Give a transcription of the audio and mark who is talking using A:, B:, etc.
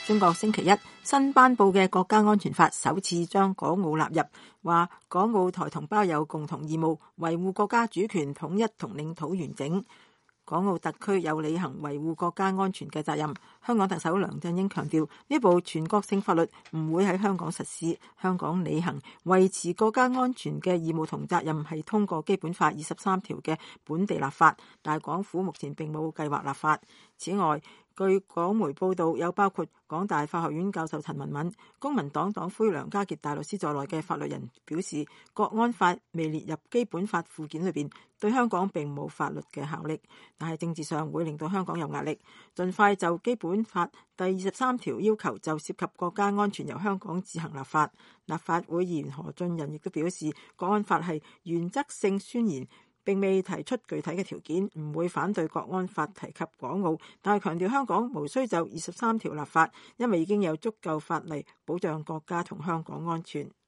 A: 中國星期一新頒布嘅國家安全法首次將港澳納入，話港澳台同胞有共同義務維護國家主權統一同領土完整。港澳特區有履行維護國家安全嘅責任。香港特首梁振英強調，呢部全國性法律唔會喺香港實施。香港履行維持國家安全嘅義務同責任係通過基本法23條嘅本地立法，但港府目前並冇計劃立法。此外，據港媒報道，有包括港大法學院教授陳文敏、公民黨黨魁梁家傑大律師在內嘅法律人表示，國安法未列入基本法附件裏邊，對香港並冇法律嘅效力，但係政治上會令到香港有壓力。盡快就基本法第23條要求就涉及國家安全由香港自行立法。立法會議員何俊仁亦都表示，國安法係原則性宣言，並未提出具體嘅條件，唔會反對國安法提及港澳，但係強調香港無需就23條立法，因為已經有足夠法例保障國家同香港安全。